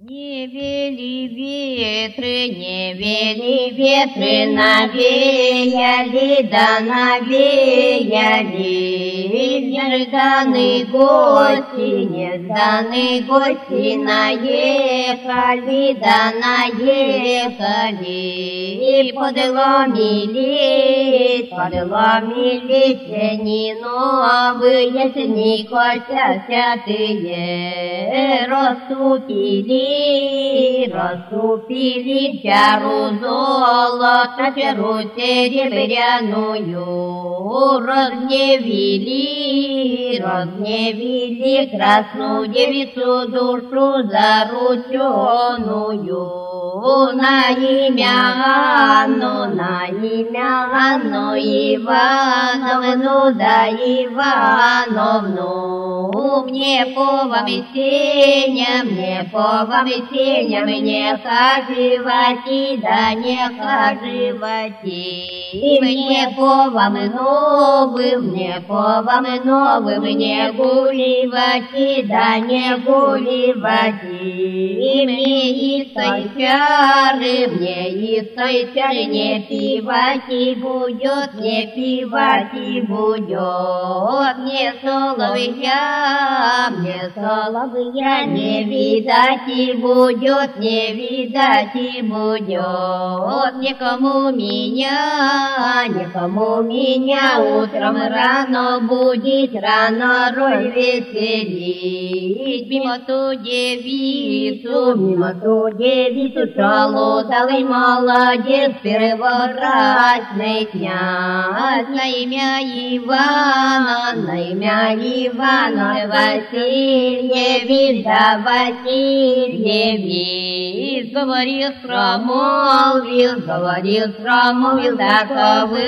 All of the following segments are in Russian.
Не вели ветры, навеяли, да навеяли. Нежданные гости наехали, да наехали. Подломились они новые, сни косятые, Раступили чару золота, чару серебряную, разгневили красную девицу, душу зарученную. На имя Анну Ивановну, да Ивановну. Мне по вам и сеням, не хаживати, да не хаживати. Мне по вам новым, не гуливати, да не гуливати. Мне и той чары, не пивати будет, не пивати будет. Мне соловья не видать будет, не видать будет. Никому меня утром рано будет, рано роль веселить. Мимо ту девицу шалудалый молодец, переворотный князь. На имя Ивана Васильевич, да Васильевич. Говорил, промолвил, таковы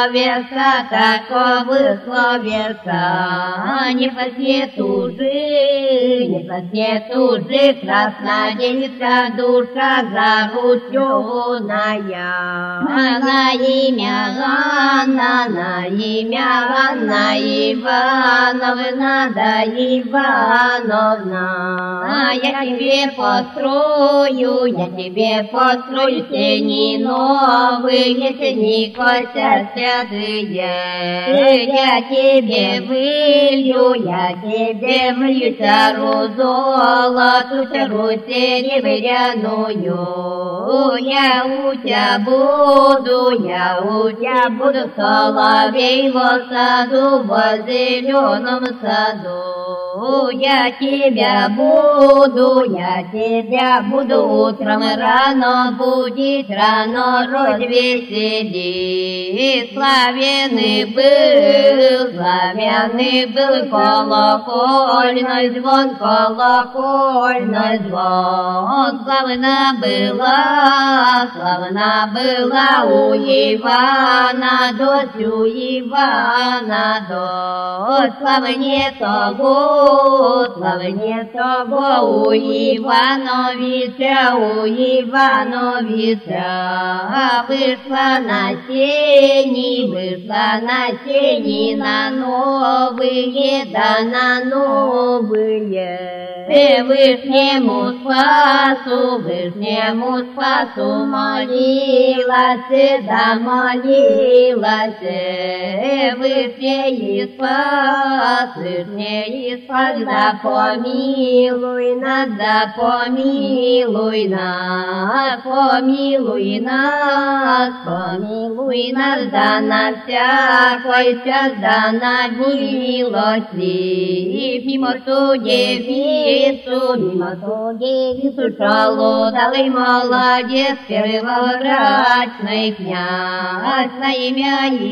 словеса. Не по свету же, красная девица, душа зарученная. На имя Анна Ивановна, да Ивановна. Я тебе построю сени новые, сени косятые. Я тебе вылью чару золоту, чару серебряную. Я у тебя буду, соловей во саду, во зеленом саду. Я тебя буду, утром рано будет, рано роль веселить. Славяный был колокольный звон. Славна была у Ивана дочь, славне того у Ивановича. Вышла на сени на новые, да на новые. Вышнему спасу молилась, да молилась. Вышней спас, да помилуй нас, да на всякой час, да на милости. Мимо ту девицу шалудалый молодец, переворотный князь. На имя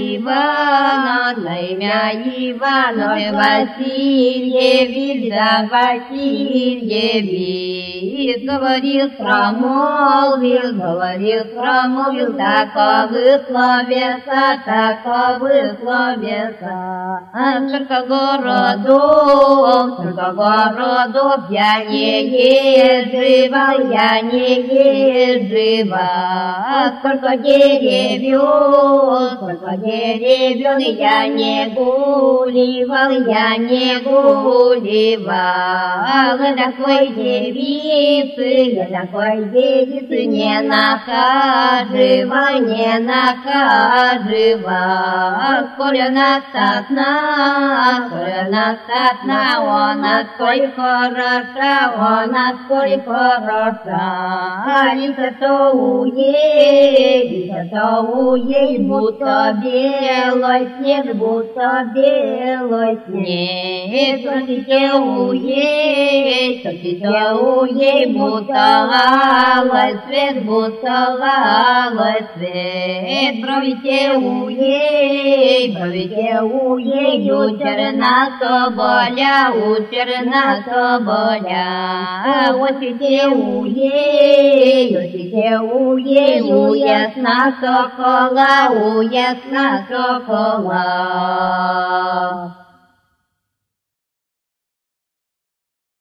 Ивана Васильевич, да Васильевич. Говорил, промолвил, таковы словеса. Сколько городов я не езживал, я не езживал. Сколько деревьев, я не гуливал, я не гуливал. Такой девицы не нахаживал, не нахаживал. Коль она статна, она сколь хороша, она сколь хороша. Лицо-то у ей, будто белый снег, будто белый снег. Кровите у ей, будто алый свет, будто алый свет. Кровите у ей, у черна соболя, Очите у ей, у ясна сокола,